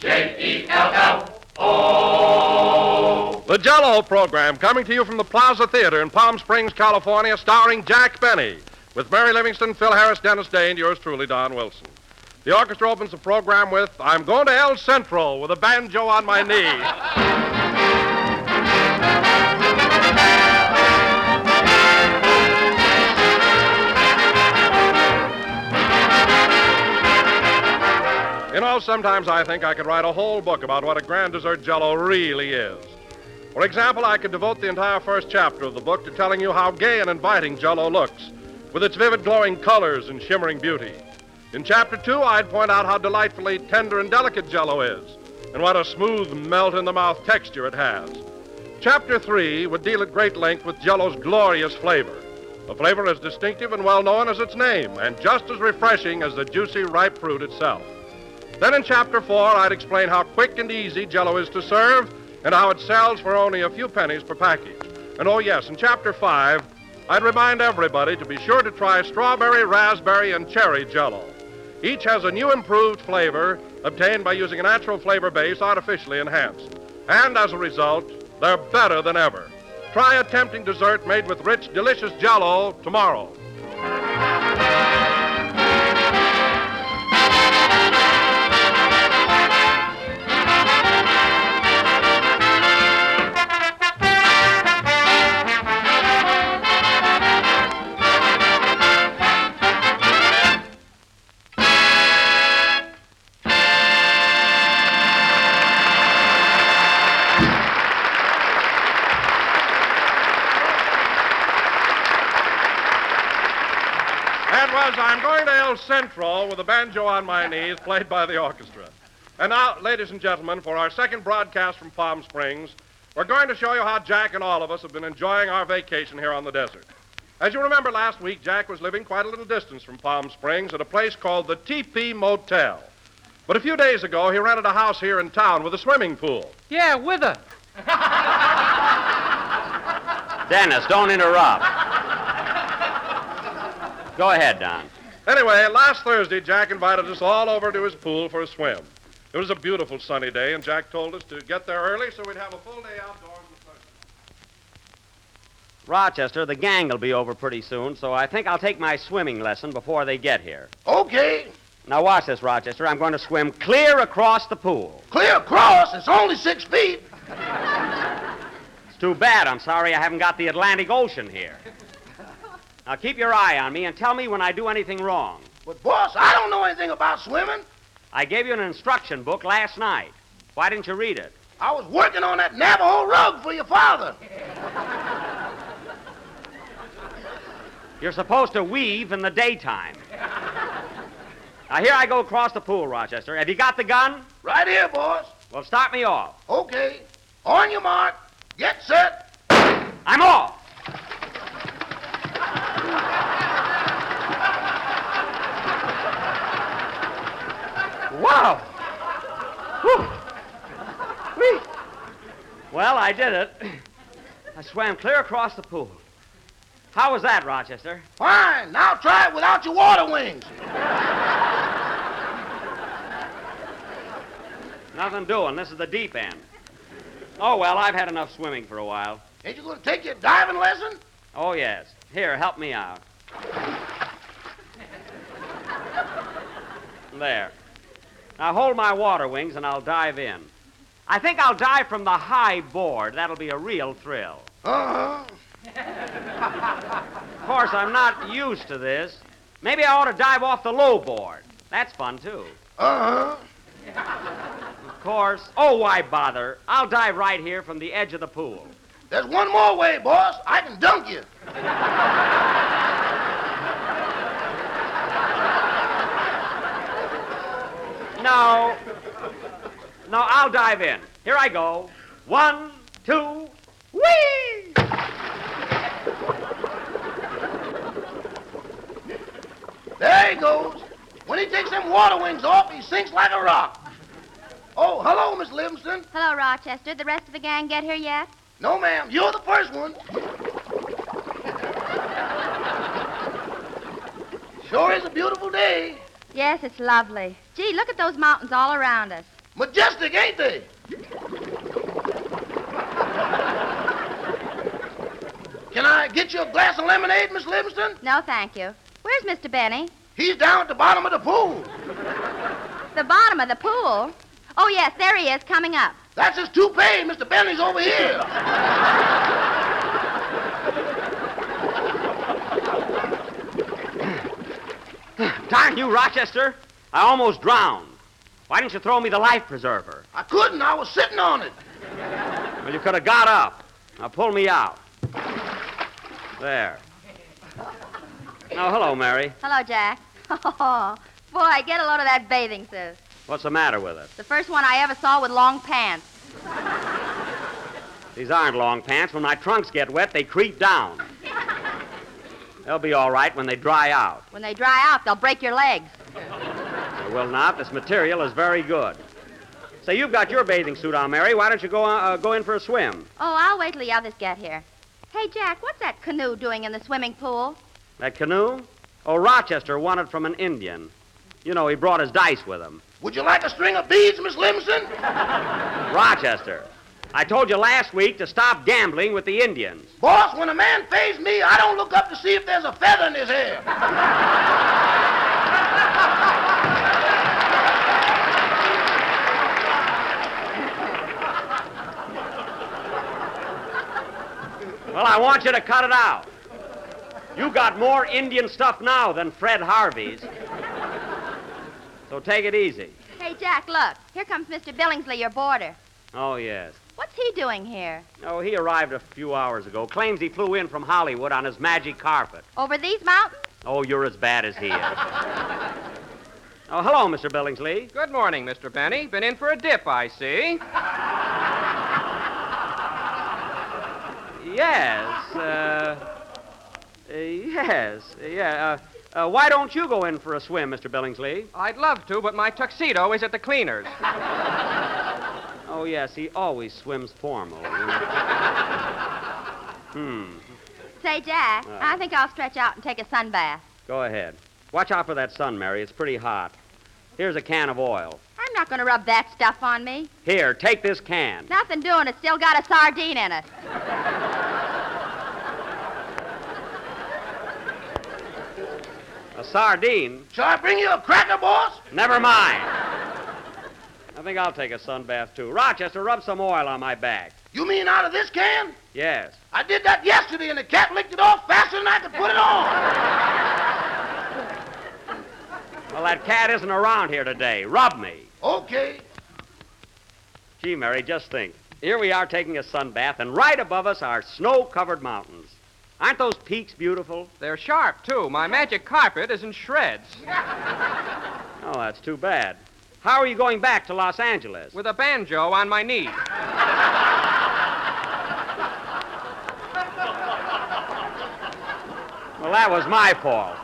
J-E-L-L-O. The Jell-O program coming to you from the Plaza Theater in Palm Springs, California, starring Jack Benny, with Mary Livingston, Phil Harris, Dennis Day, and yours truly, Don Wilson. The orchestra opens the program with I'm Going to El Centro with a banjo on my knee. You know, sometimes I think I could write a whole book about what a grand dessert Jell-O really is. For example, I could devote the entire first chapter of the book to telling you how gay and inviting Jell-O looks, with its vivid glowing colors and shimmering beauty. In Chapter 2, I'd point out how delightfully tender and delicate Jell-O is, and what a smooth, melt-in-the-mouth texture it has. Chapter 3 would deal at great length with Jell-O's glorious flavor, a flavor as distinctive and well-known as its name, and just as refreshing as the juicy, ripe fruit itself. Then in Chapter 4, I'd explain how quick and easy Jell-O is to serve and how it sells for only a few pennies per package. And oh yes, in Chapter 5, I'd remind everybody to be sure to try strawberry, raspberry, and cherry Jell-O. Each has a new improved flavor obtained by using a natural flavor base artificially enhanced. And as a result, they're better than ever. Try a tempting dessert made with rich, delicious Jell-O tomorrow. I'm Going to El Centro with a banjo on my knees, played by the orchestra. And now, ladies and gentlemen, for our second broadcast from Palm Springs, we're going to show you how Jack and all of us have been enjoying our vacation here on the desert. As you remember, last week, Jack was living quite a little distance from Palm Springs at a place called the TP Motel. But a few days ago, he rented a house here in town with a swimming pool. Yeah, with her. Dennis, don't interrupt. Go ahead, Don. Anyway, last Thursday, Jack invited us all over to his pool for a swim. It was a beautiful sunny day, and Jack told us to get there early so we'd have a full day outdoors in the sun. Rochester, the gang will be over pretty soon, so I think I'll take my swimming lesson before they get here. Okay. Now watch this, Rochester. I'm going to swim clear across the pool. Clear across? It's only 6 feet. It's too bad. I'm sorry I haven't got the Atlantic Ocean here. Now, keep your eye on me and tell me when I do anything wrong. But, boss, I don't know anything about swimming. I gave you an instruction book last night. Why didn't you read it? I was working on that Navajo rug for your father. You're supposed to weave in the daytime. Now, here I go across the pool, Rochester. Have you got the gun? Right here, boss. Well, start me off. Okay. On your mark. Get set. I'm off. Wow! Whew. Whee. Well, I did it. I swam clear across the pool. How was that, Rochester? Fine. Now try it without your water wings. Nothing doing. This is the deep end. Oh, well, I've had enough swimming for a while. Ain't you going to take your diving lesson? Oh, yes. Here, help me out. There. Now hold my water wings and I'll dive in. I think I'll dive from the high board. That'll be a real thrill. Uh-huh. Of course, I'm not used to this. Maybe I ought to dive off the low board. That's fun, too. Uh-huh. Of course. Oh, why bother? I'll dive right here from the edge of the pool. There's one more way, boss. I can dunk you. No, I'll dive in. Here I go. 1, 2, whee! There he goes. When he takes them water wings off, he sinks like a rock. Oh, hello, Miss Livingston. Hello, Rochester. The rest of the gang get here yet? No, ma'am. You're the first one. Sure is a beautiful day. Yes, it's lovely. Gee, look at those mountains all around us. Majestic, ain't they? Can I get you a glass of lemonade, Miss Livingston? No, thank you. Where's Mr. Benny? He's down at the bottom of the pool. The bottom of the pool? Oh, yes, there he is, coming up. That's his toupee. Mr. Benny's over here. Darn you, Rochester. I almost drowned. Why didn't you throw me the life preserver? I couldn't. I was sitting on it. Well, you could have got up. Now pull me out. There. Oh, hello, Mary. Hello, Jack. Oh, boy, get a load of that bathing suit. What's the matter with it? The first one I ever saw with long pants. These aren't long pants. When my trunks get wet, they creep down. They'll be all right when they dry out. When they dry out, they'll break your legs. They will not. This material is very good. Say, you've got your bathing suit on, Mary. Why don't you go in for a swim? Oh, I'll wait till the others get here. Hey, Jack, what's that canoe doing in the swimming pool? That canoe? Oh, Rochester won it from an Indian. You know, he brought his dice with him. Would you like a string of beads, Miss Livingston? Rochester, I told you last week to stop gambling with the Indians. Boss, when a man pays me, I don't look up to see if there's a feather in his hair. Well, I want you to cut it out. You got more Indian stuff now than Fred Harvey's. So take it easy. Hey, Jack, look. Here comes Mr. Billingsley, your boarder. Oh, yes. What's he doing here? Oh, he arrived a few hours ago. Claims he flew in from Hollywood on his magic carpet. Over these mountains? Oh, you're as bad as he is. Oh, hello, Mr. Billingsley. Good morning, Mr. Benny. Been in for a dip, I see. Why don't you go in for a swim, Mr. Billingsley? I'd love to, but my tuxedo is at the cleaners. Oh, yes, he always swims formal. Say, Jack, I think I'll stretch out and take a sun bath. Go ahead. Watch out for that sun, Mary. It's pretty hot. Here's a can of oil. I'm not going to rub that stuff on me. Here, take this can. Nothing doing. It's still got a sardine in it. A sardine? Shall I bring you a cracker, boss? Never mind. I think I'll take a sun bath, too. Rochester, rub some oil on my back. You mean out of this can? Yes. I did that yesterday, and the cat licked it off faster than I could put it on. Well, that cat isn't around here today. Rub me. Okay. Gee, Mary, just think. Here we are taking a sun bath, and right above us are snow-covered mountains. Aren't those peaks beautiful? They're sharp, too. My magic carpet is in shreds. Oh, that's too bad. How are you going back to Los Angeles? With a banjo on my knee. Well, that was my fault.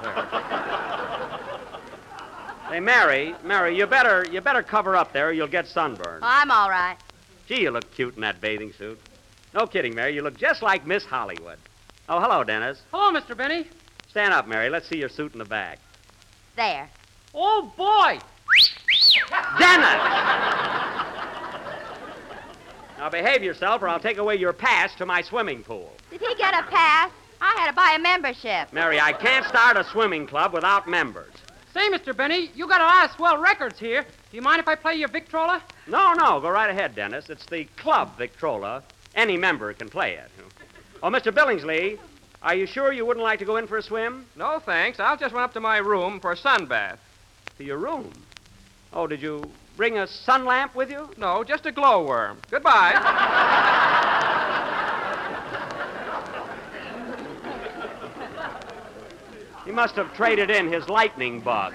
Hey, Mary, you better cover up there or you'll get sunburned. Oh, I'm all right. Gee, you look cute in that bathing suit. No kidding, Mary. You look just like Miss Hollywood. Oh, hello, Dennis. Hello, Mr. Benny. Stand up, Mary. Let's see your suit in the back. There. Oh, boy! Dennis! Now behave yourself or I'll take away your pass to my swimming pool. Did he get a pass? I had to buy a membership. Mary, I can't start a swimming club without members. Say, Mr. Benny, you got a lot of swell records here. Do you mind if I play your Victrola? No, go right ahead, Dennis. It's the Club Victrola. Any member can play it. Oh, Mr. Billingsley, are you sure you wouldn't like to go in for a swim? No, thanks. I'll just run up to my room for a sun bath. To your room? Oh, did you bring a sun lamp with you? No, just a glowworm. Goodbye. He must have traded in his lightning bug.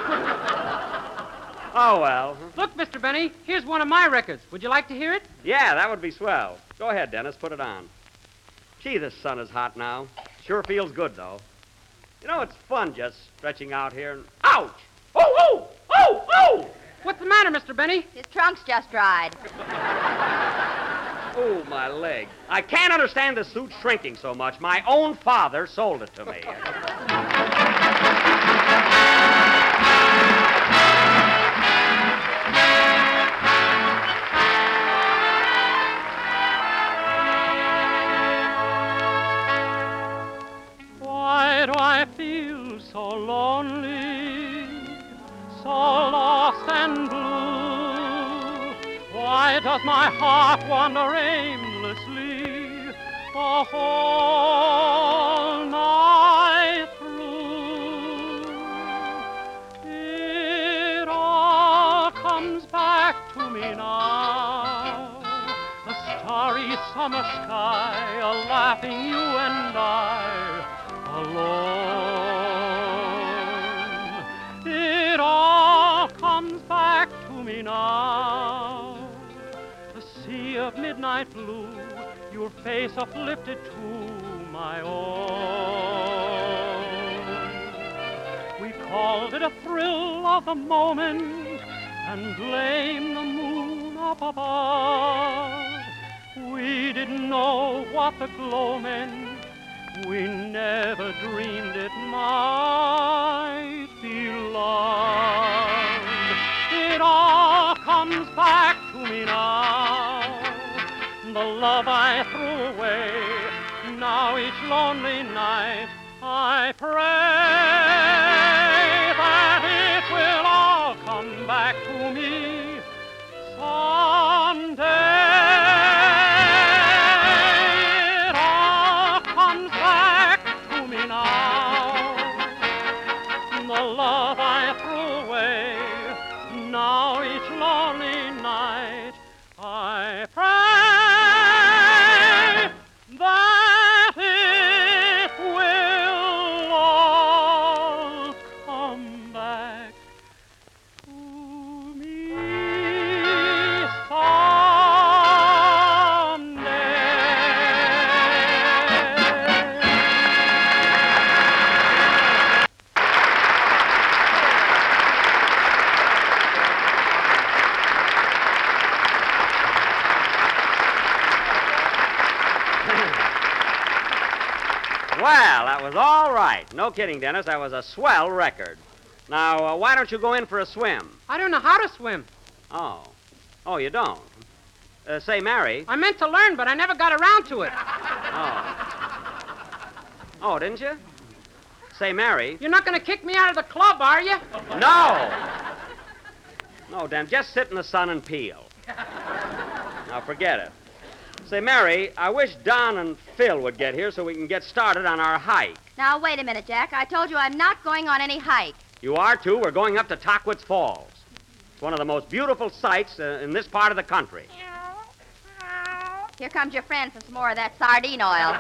Oh, well. Look, Mr. Benny, here's one of my records. Would you like to hear it? Yeah, that would be swell. Go ahead, Dennis. Put it on. Gee, this sun is hot now. Sure feels good, though. You know, it's fun just stretching out here and... Ouch! Oh! What's the matter, Mr. Benny? His trunk's just dried. Oh, my leg. I can't understand the suit shrinking so much. My own father sold it to me. why does my heart wander aimlessly the whole night through? It all comes back to me now. A starry summer sky, a laughing you and I, alone. It all comes back to me now. A sea of midnight blue, your face uplifted to my own. We called it a thrill of the moment and blamed the moon up above. We didn't know what the glow meant. We never dreamed it might be love. It all comes back to me now. The love I threw away. Now each lonely night I pray that it will all come back to me someday. Well, that was all right. No kidding, Dennis. That was a swell record. Now, why don't you go in for a swim? I don't know how to swim. Oh. Oh, you don't? Say, Mary. I meant to learn, but I never got around to it. Oh. Oh, didn't you? Say, Mary. You're not going to kick me out of the club, are you? No! No, Dan, just sit in the sun and peel. Now, forget it. Say, Mary, I wish Don and Phil would get here so we can get started on our hike. Now, wait a minute, Jack. I told you I'm not going on any hike. You are, too. We're going up to Tockwitz Falls. It's one of the most beautiful sights in this part of the country. Here comes your friend for some more of that sardine oil.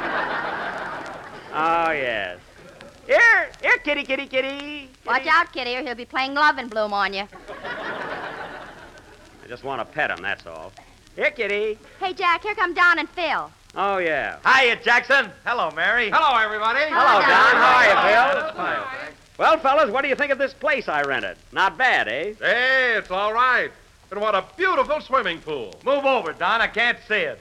Oh, yes. Here, kitty, kitty, kitty. Watch out, Kitty, or he'll be playing Love and Bloom on you. I just want to pet him, that's all. Here, kitty. Hey, Jack, here come Don and Phil. Oh, yeah. Hiya, Jackson. Hello, Mary. Hello, everybody. Hello, Don. How are you, Phil? Fine. Well, fellas, what do you think of this place I rented? Not bad, eh? Hey, it's all right. And what a beautiful swimming pool. Move over, Don. I can't see it.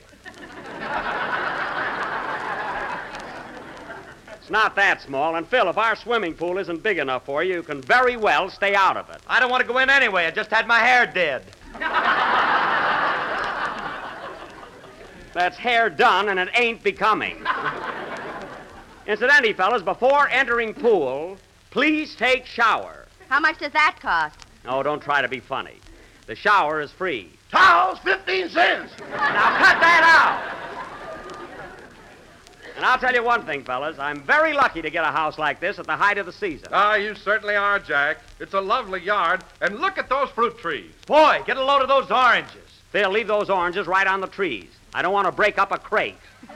It's not that small. And, Phil, if our swimming pool isn't big enough for you, you can very well stay out of it. I don't want to go in anyway. I just had my hair did. That's hair done, and it ain't becoming. Incidentally, fellas, before entering pool, please take shower. How much does that cost? Oh, don't try to be funny. The shower is free. Towels, 15 cents. Now cut that out! And I'll tell you one thing, fellas. I'm very lucky to get a house like this at the height of the season. Ah, you certainly are, Jack. It's a lovely yard. And look at those fruit trees. Boy, get a load of those oranges. Phil, leave those oranges right on the trees. I don't want to break up a crate.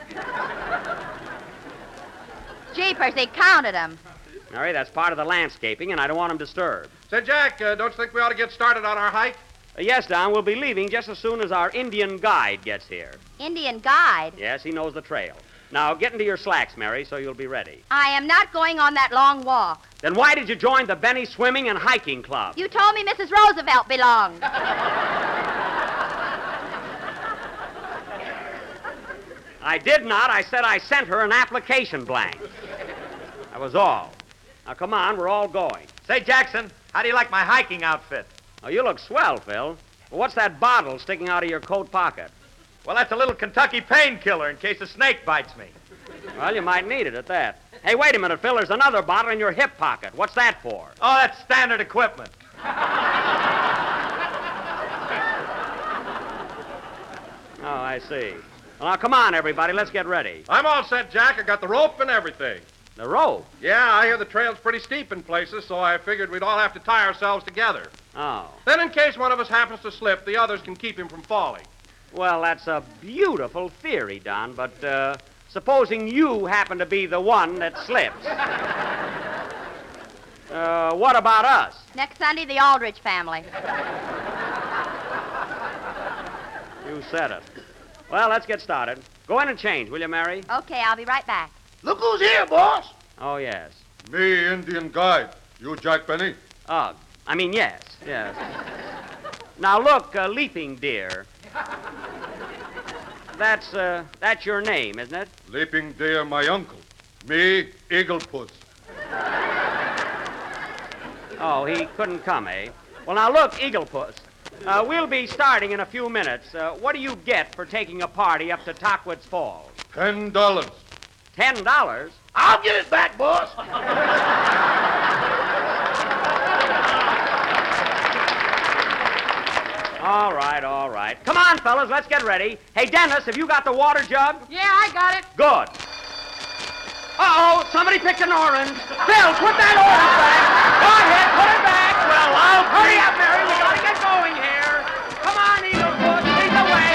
Jeepers, they counted them. Mary, that's part of the landscaping, and I don't want them disturbed. Say, Jack, don't you think we ought to get started on our hike? Yes, Don, we'll be leaving just as soon as our Indian guide gets here. Indian guide? Yes, he knows the trail. Now, get into your slacks, Mary, so you'll be ready. I am not going on that long walk. Then why did you join the Benny Swimming and Hiking Club? You told me Mrs. Roosevelt belonged. I did not. I said I sent her an application blank. That was all. Now, come on, we're all going. Say, Jackson, how do you like my hiking outfit? Oh, you look swell, Phil. Well, what's that bottle sticking out of your coat pocket? Well, that's a little Kentucky painkiller in case a snake bites me. Well, you might need it at that. Hey, wait a minute, Phil. There's another bottle in your hip pocket. What's that for? Oh, that's standard equipment. I see. Well, now, come on, everybody. Let's get ready. I'm all set, Jack. I got the rope and everything. The rope? Yeah, I hear the trail's pretty steep in places, so I figured we'd all have to tie ourselves together. Oh. Then, in case one of us happens to slip, the others can keep him from falling. Well, that's a beautiful theory, Don, but supposing you happen to be the one that slips. What about us? Next Sunday, the Aldrich family. You said it. Well, let's get started. Go in and change, will you, Mary? Okay, I'll be right back. Look who's here, boss. Oh, yes. Me, Indian guide. You, Jack Benny? Yes. Now, look, Leaping Deer. That's your name, isn't it? Leaping Deer, my uncle. Me, Eagle Puss. Oh, he couldn't come, eh? Well, now, look, Eaglepuss. We'll be starting in a few minutes. What do you get for taking a party up to Tockwitz Falls? $10. $10? I'll get it back, boss. All right. Come on, fellas, let's get ready. Hey, Dennis, have you got the water jug? Yeah, I got it. Good. Uh-oh, somebody picked an orange. Phil, put that orange back. Go ahead, put it back. Well, I'll hurry up, Mary. We gotta get going here. Come on, Eaglefoot, lead the way.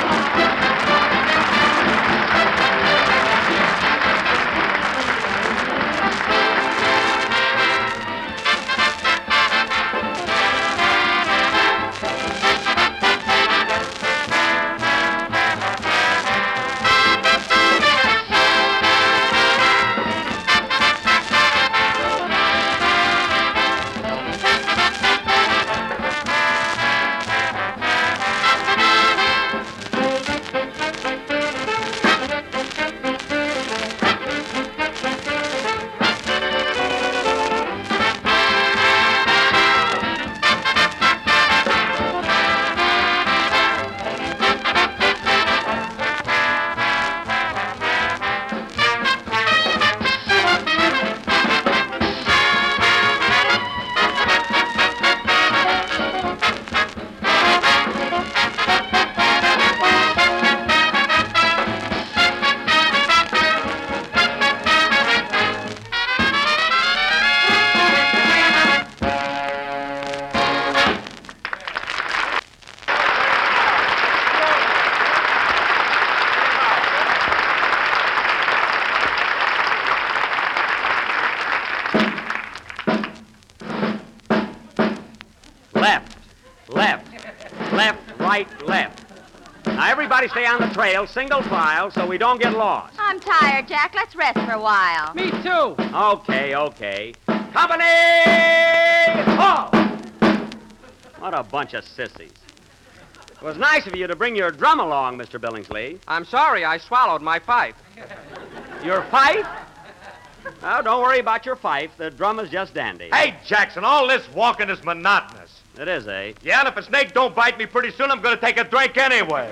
Left. Now, everybody stay on the trail, single file, so we don't get lost. I'm tired, Jack. Let's rest for a while. Me too. Okay. Company! Halt! What a bunch of sissies. It was nice of you to bring your drum along, Mr. Billingsley. I'm sorry, I swallowed my pipe. Your fife? Oh, don't worry about your fife. The drum is just dandy. Hey, Jackson, all this walking is monotonous. It is, eh? Yeah, and if a snake don't bite me pretty soon, I'm going to take a drink anyway.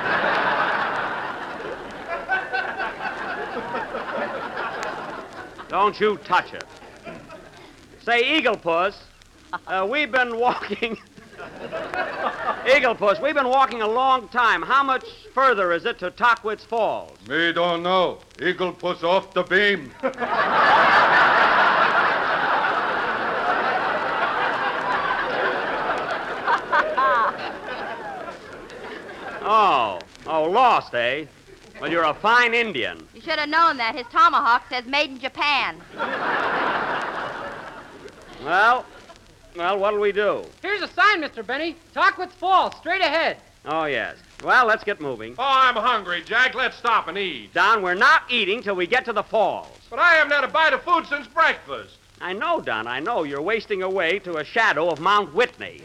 Don't you touch it. Say, Eaglepuss, we've been walking... Eaglepuss, we've been walking a long time. How much further is it to Tockwitz Falls? Me don't know. Eagle Puss off the beam. Oh, lost, eh? Well, you're a fine Indian. You should have known that. His tomahawk says made in Japan. Well, what'll we do? Here's a sign, Mr. Benny. Tockwitz Falls, straight ahead. Oh, yes. Well, let's get moving. Oh, I'm hungry, Jack. Let's stop and eat. Don, we're not eating till we get to the falls. But I haven't had a bite of food since breakfast. I know, Don, I know. You're wasting away to a shadow of Mount Whitney.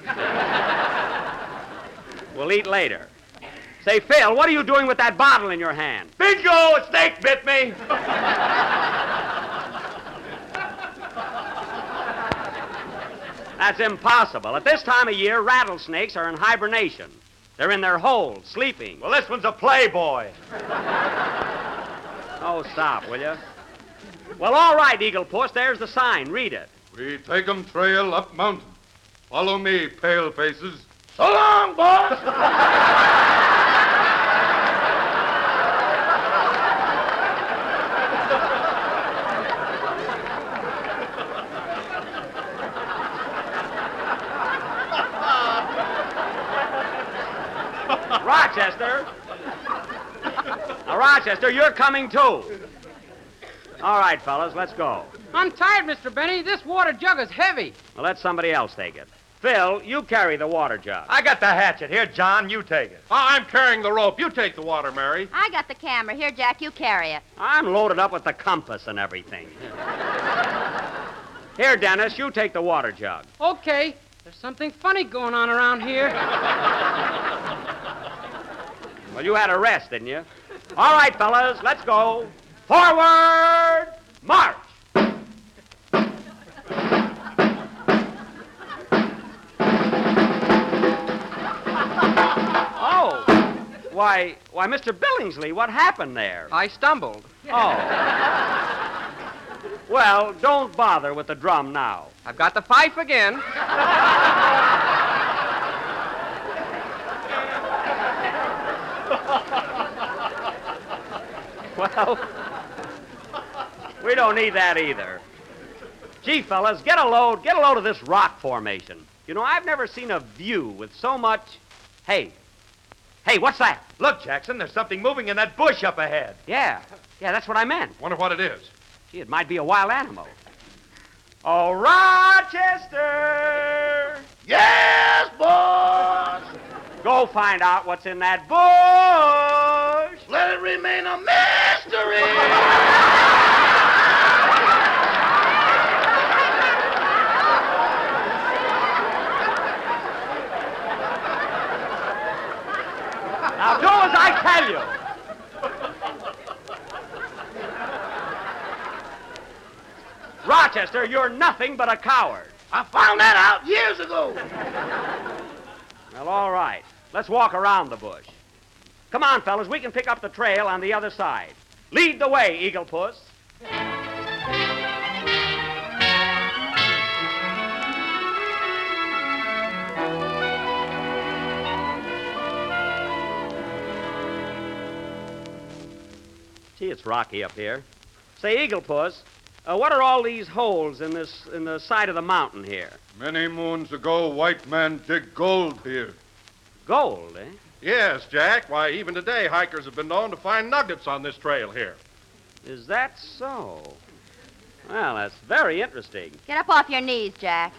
We'll eat later. Say, Phil, what are you doing with that bottle in your hand? Bingo! A snake bit me! That's impossible. At this time of year, rattlesnakes are in hibernation. They're in their holes, sleeping. Well, this one's a playboy. Oh, stop, will you? Well, all right, Eaglepuss, there's the sign. Read it. We take 'em trail up mountain. Follow me, pale faces. So long, boss. Rochester. Now, Rochester, you're coming too. All right, fellas, let's go. I'm tired, Mr. Benny. This water jug is heavy. Well, let somebody else take it. Phil, you carry the water jug. I got the hatchet. Here, John, you take it. I'm carrying the rope. You take the water, Mary. I got the camera. Here, Jack, you carry it. I'm loaded up with the compass and everything. Here, Dennis, you take the water jug. Okay. There's something funny going on around here. Well, you had a rest, didn't you? All right, fellas, let's go. Forward, march! Oh, why, Mr. Billingsley, what happened there? I stumbled. Oh. Well, don't bother with the drum now. I've got the fife again. Well, we don't need that either. Gee, fellas, get a load of this rock formation. You know, I've never seen a view with so much... Hey, what's that? Look, Jackson, there's something moving in that bush up ahead. Yeah, that's what I meant. Wonder what it is. Gee, it might be a wild animal. Oh, Rochester! Yes, boss. Go find out what's in that bush! Let it remain a mystery. Now do as I tell you. Rochester, you're nothing but a coward. I found that out years ago. Well, all right. Let's walk around the bush. Come on, fellas. We can pick up the trail on the other side. Lead the way, Eagle Puss. Gee, it's rocky up here. Say, Eagle Puss, what are all these holes in the side of the mountain here? Many moons ago, white man dig gold here. Gold, eh? Yes, Jack. Why, even today, hikers have been known to find nuggets on this trail here. Is that so? Well, that's very interesting. Get up off your knees, Jack.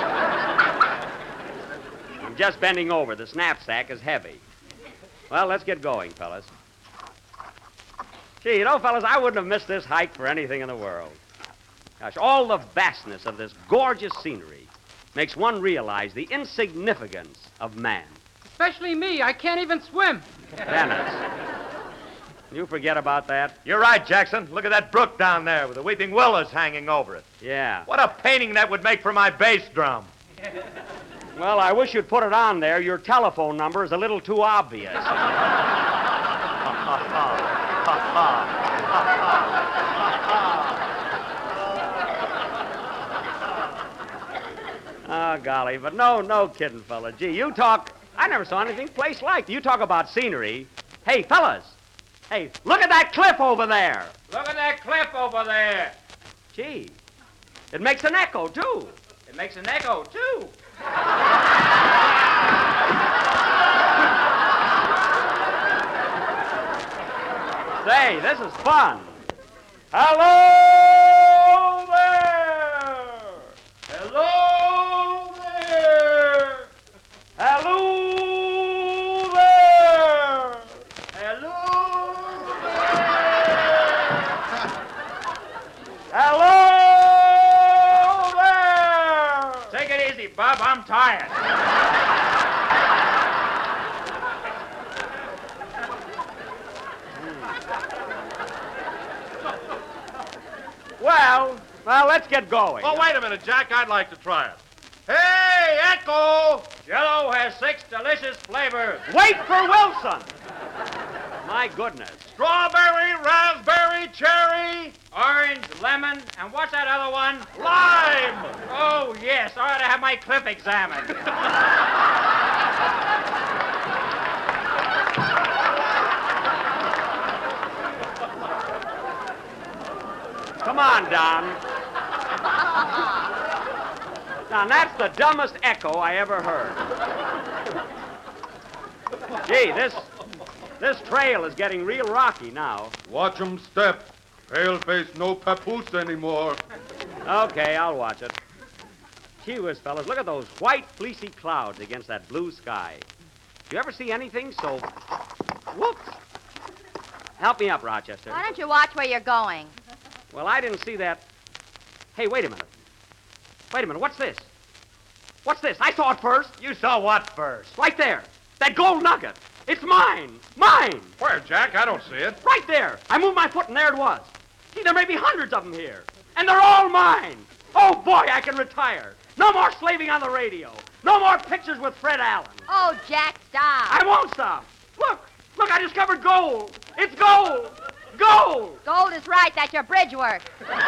I'm just bending over. The knapsack is heavy. Well, let's get going, fellas. Gee, you know, fellas, I wouldn't have missed this hike for anything in the world. Gosh, all the vastness of this gorgeous scenery makes one realize the insignificance of man. Especially me. I can't even swim. Dennis, you forget about that? You're right, Jackson. Look at that brook down there with the weeping willows hanging over it. Yeah. What a painting that would make for my bass drum. Well, I wish you'd put it on there. Your telephone number is a little too obvious. Oh, golly, but no kidding, fella. Gee, you talk... I never saw anything place like. You talk about scenery. Hey, fellas. Hey, look at that cliff over there. Look at that cliff over there. Gee, it makes an echo, too. It makes an echo, too. Say, this is fun. Hello there! Hello there! Hello there! Hello there! Hello there! Take it easy, Bub. I'm tired. Well, let's get going. Oh, wait a minute, Jack. I'd like to try it. Hey, Echo! Jello has 6 delicious flavors. Wait for Wilson! My goodness. Strawberry, raspberry, cherry, Orange, lemon, and what's that other one? lime! Oh, yes. I ought to have my clip examined. Come on, Don. Now, that's the dumbest echo I ever heard. Gee, this trail is getting real rocky now. Watch 'em step. Paleface no papoose anymore. Okay, I'll watch it. Gee whiz, fellas, look at those white, fleecy clouds against that blue sky. You ever see anything so... Whoops! Help me up, Rochester. Why don't you watch where you're going? Well, I didn't see that... Hey, wait a minute. Wait a minute, what's this? What's this? I saw it first. You saw what first? Right there. That gold nugget. It's mine. Mine. Where, Jack? I don't see it. Right there. I moved my foot and there it was. See, there may be hundreds of them here. And they're all mine. Oh, boy, I can retire. No more slaving on the radio. No more pictures with Fred Allen. Oh, Jack, stop. I won't stop. Look, I discovered gold. It's gold. Gold. Gold is right. That's your bridge work.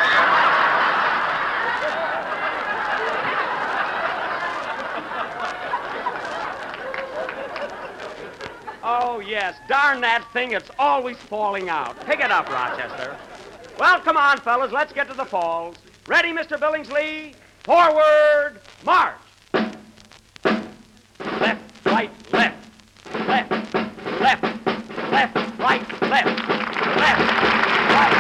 Oh, yes. Darn that thing. It's always falling out. Pick it up, Rochester. Well, come on, fellas. Let's get to the falls. Ready, Mr. Billingsley? Forward, march. Left, right, left. Left, left, left, right, left. Left, right.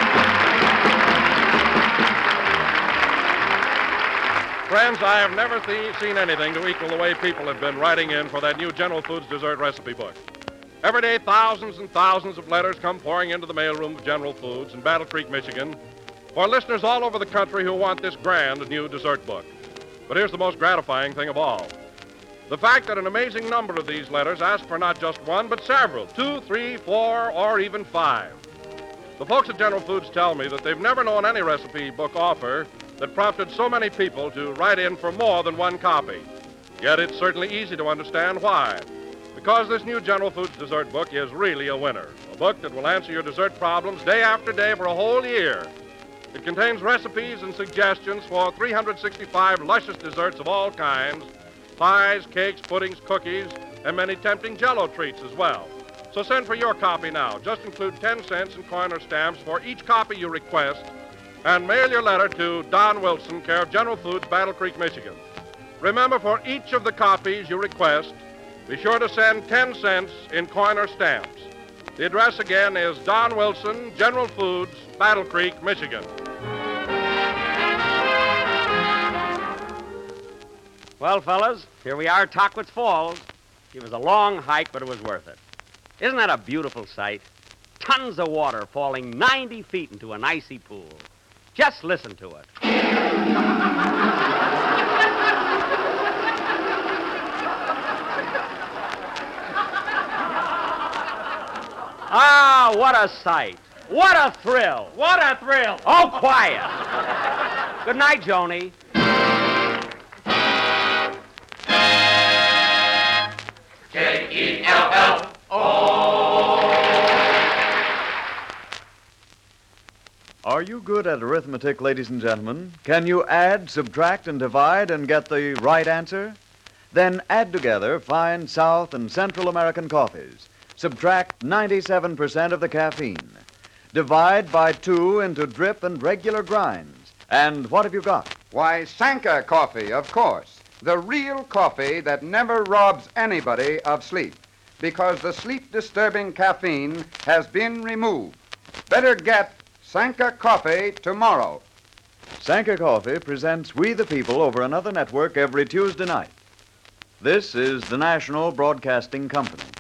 Friends, I have never seen anything to equal the way people have been writing in for that new General Foods dessert recipe book. Every day, thousands and thousands of letters come pouring into the mailroom of General Foods in Battle Creek, Michigan, for listeners all over the country who want this grand new dessert book. But here's the most gratifying thing of all. The fact that an amazing number of these letters ask for not just one, but several, 2, 3, 4, or even 5. The folks at General Foods tell me that they've never known any recipe book offer that prompted so many people to write in for more than one copy. Yet it's certainly easy to understand why. Because this new General Foods dessert book is really a winner. A book that will answer your dessert problems day after day for a whole year. It contains recipes and suggestions for 365 luscious desserts of all kinds, pies, cakes, puddings, cookies, and many tempting Jell-O treats as well. So send for your copy now. Just include 10 cents in coin or stamps for each copy you request, and mail your letter to Don Wilson, care of General Foods, Battle Creek, Michigan. Remember, for each of the copies you request, be sure to send 10 cents in coin or stamps. The address again is Don Wilson, General Foods, Battle Creek, Michigan. Well, fellas, here we are at Tockwitz Falls. It was a long hike, but it was worth it. Isn't that a beautiful sight? Tons of water falling 90 feet into an icy pool. Just listen to it. Ah, what a sight. What a thrill. What a thrill. Oh, quiet. Good night, Joni. Are you good at arithmetic, ladies and gentlemen? Can you add, subtract, and divide and get the right answer? Then add together fine South and Central American coffees. Subtract 97% of the caffeine. Divide by 2 into drip and regular grinds. And what have you got? Why, Sanka coffee, of course. The real coffee that never robs anybody of sleep. Because the sleep-disturbing caffeine has been removed. Better get Sanka coffee tomorrow. Sanka Coffee presents We the People over another network every Tuesday night. This is the National Broadcasting Company.